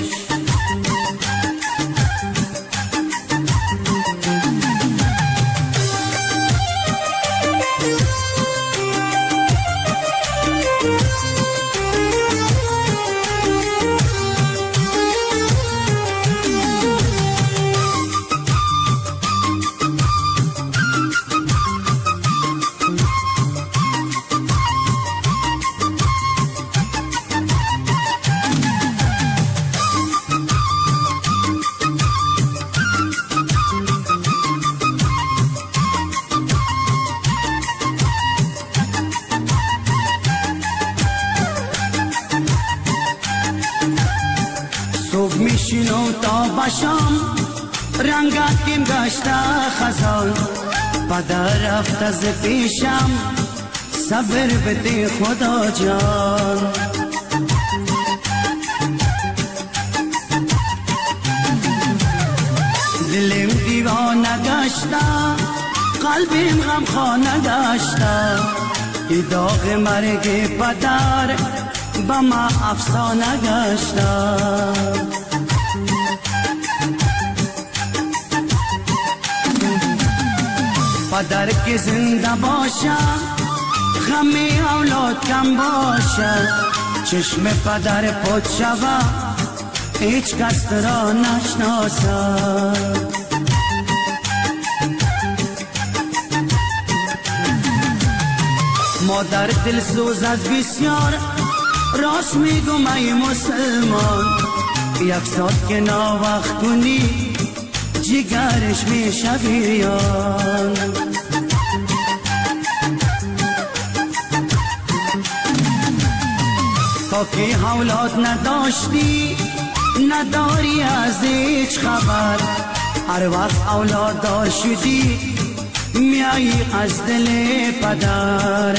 صبح میشینم تا باشم رنگاتیم گشته خزان، پدر رفت از پیشم صبر بده خدا جان. دلم دیوانه گشته قلبم غم خانه گشته، ای داغ مرگ پدر با ما افسانه گشته. پدر که زنده باشه غم اولاد کم باشه، چشم پدر پد شوه هیچ کس را نشناسه. مادر دلسوز از بسیار راست میگم ای مسلمان، یک ساعت که ناوقت کنی جگرش میشه بیان. تا که اولاد نداشتی نداری از هیچ خبر، هر وقت اولاد دار شدی میایی از دل پدر.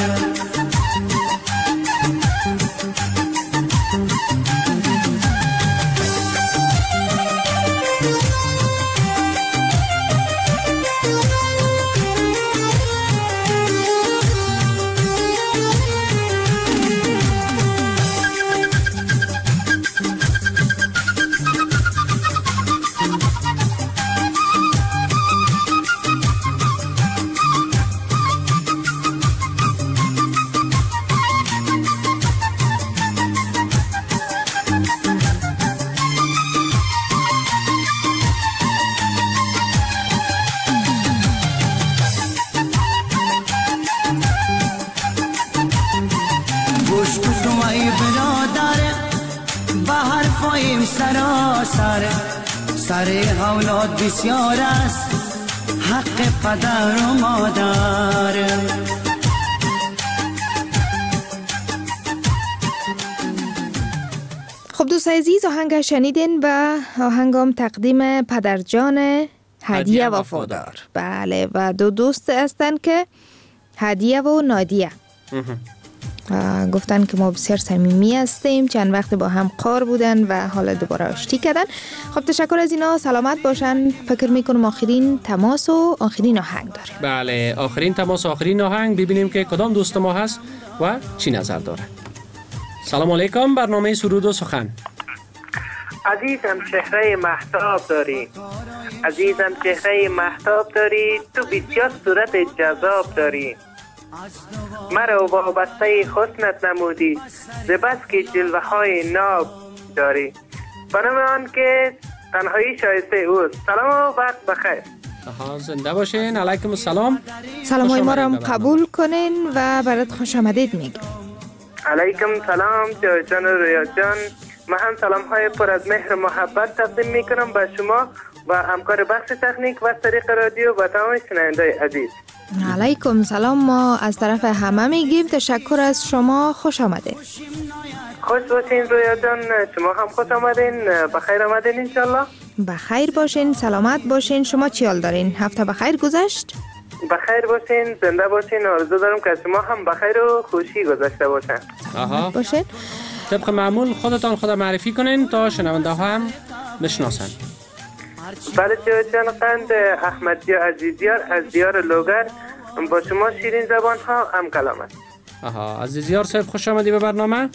گوش کن ای برادر به حرفایم سراسر، سر اولاد بسیار است حق پدر و مادر. خب دوست عزیز، آهنگ شنیدین و آهنگم تقدیم پدرجان هدیه وفادار. بله، و دو دوست هستن که هدیه و نادیه. گفتن که ما بسیار صمیمی هستیم، چند وقت با هم قار بودن و حالا دوباره آشتی کردن. خب تشکر از اینا، سلامت باشن. فکر میکنم آخرین تماس و آخرین آهنگ داریم. بله، آخرین تماس و آخرین آهنگ، ببینیم که کدام دوست ما هست و چی نظر داره. سلام علیکم، برنامه سرود و سخن. عزیزم چهره مهتاب داری، عزیزم چهره مهتاب داری، تو بسیار صورت جذاب داری. مرا وابسته حسنت نمودی، زبس که جلوه های ناب داری. بنابراین که تنهایی شایسته اوست. سلام و وقت بخیر. زنده باشین. علیکم السلام. سلام های ما را قبول کنین و برات خوش آمدید میگم. علیکم سلام جان رویا جان. من هم سلام های پر از مهر و محبت تقدیم میکنم به شما و همکار بخش تکنیک و از طریق رادیو و تمام شنوندگان عزیز. علیکم سلام. ما از طرف همه میگیم تشکر از شما، خوش آمده. خوش باشین رویا جان، شما هم خوش آمدین، بخیر آمدین انشالله. بخیر باشین، سلامت باشین. شما چی حال دارین؟ هفته بخیر گذشت؟ بخیر باشین، زنده باشین. آرزو دارم که شما هم بخیر و خوشی گذشته باشین. باشین. طبق معمول خودتان خود معرفی کنین تا شنونده ها هم بشناسن. بله جان قند احمدی عزیزیار از دیار لوگر با شما شیرین زبان ها هم کلامت. عزیزیار صاحب خوش آمدی به برنامه.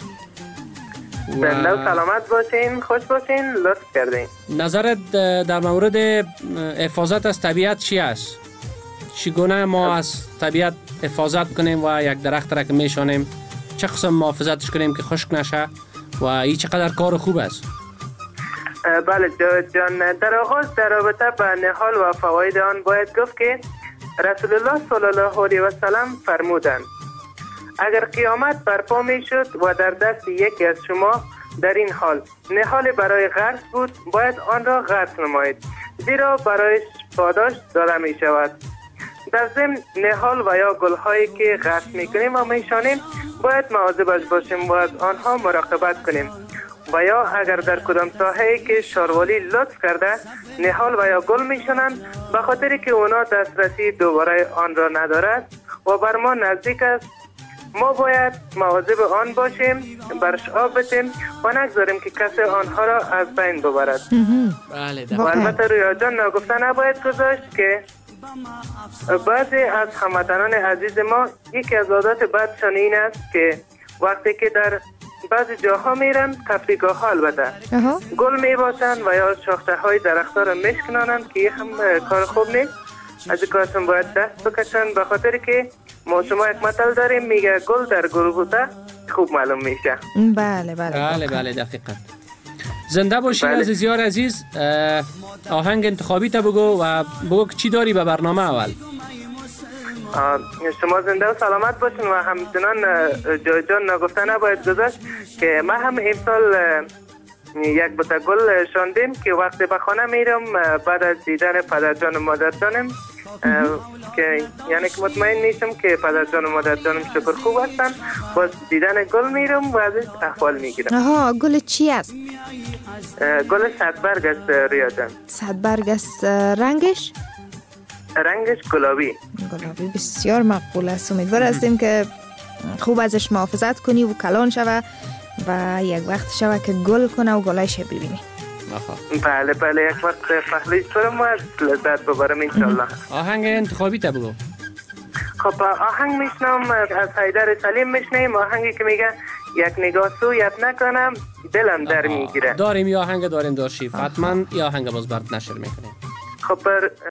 زنده و سلامت باشین، خوش باشین، لطف کردین. نظرت در مورد حفاظت از طبیعت چی است؟ چگونه ما از طبیعت حفاظت کنیم و یک درخت را که میشانیم چه قسم محافظتش کنیم که خشک نشه و این چقدر کار خوب است؟ بله جان، در آغاز در رابطه به نهال و فواید آن باید گفت که رسول الله صلی الله علیه و سلم فرمودند اگر قیامت برپا می شد و در دست یکی از شما در این حال نهال برای غرس بود، باید آن را غرس نمایید، زیرا برایش پاداش داده می شود. در ضمن نهال و یا گل‌هایی که غرس می‌کنیم و می‌شانیم باید مواظبش باشیم و از آنها مراقبت کنیم. و یا اگر در کدام ساحه‌ای که شاروالی لطف کرده نهال و یا گل می‌شنند، به خاطر که اونا دسترسی دوباره آن را ندارد و بر ما نزدیک است، ما باید مواظب آن باشیم، برش آب بدیم و نگذاریم که کسی آنها را از بین ببرد. و البته رویا جان نگفته نباید گذاشت که بعضی از هموطنان عزیز ما یکی از عادات بدشان این است که وقتی که در بعضی جاها میرن، تفریحگاه ها البته گل میباشن و یا شاخته های درخت ها را میشکنانند که یه هم کار خوب نیست. از این کارشون باید دست بکشن، به خاطر که ما شما یک مثل داریم میگه گل در گل بوده خوب معلوم میشه. بله دقیقا. زنده باشی عزیزیار عزیز. آهنگ انتخابی تا بگو و بگو چی داری به برنامه اول. شما زنده و سلامت باشین و همچنان جان نگفته نباید گذاشت که من هم امسال یک بوته گل شاندیم که وقتی به خانه میرم بعد از دیدن پدرجان و مادرجانم که یعنی که مطمئن نیستم که پدرجان و مادرجانم شکر خوب هستن، باز دیدن گل میرم و ازش احوال میگیرم. گل چی است؟ گل صدبرگ است ریا جان. صدبرگ است. رنگش گلابی. بسیار مقبول است. امیدوار هستیم که خوب ازش محافظت کنی و کلان شوه و یک وقت شوه که گل کنه و گلایش ببینی. بله یک وقت پهلویش برم و لذت ببرم انشالله. آهنگ انتخابی تا بگو. خب آهنگ میشنم از حیدر سلیم میشنیم، آهنگی که میگه یک نگاه سویت نکنم دلم در میگیره. داریم یا آهنگ داریم داشیف، حتما یا آهنگ باز برد نشر میکنیم. خب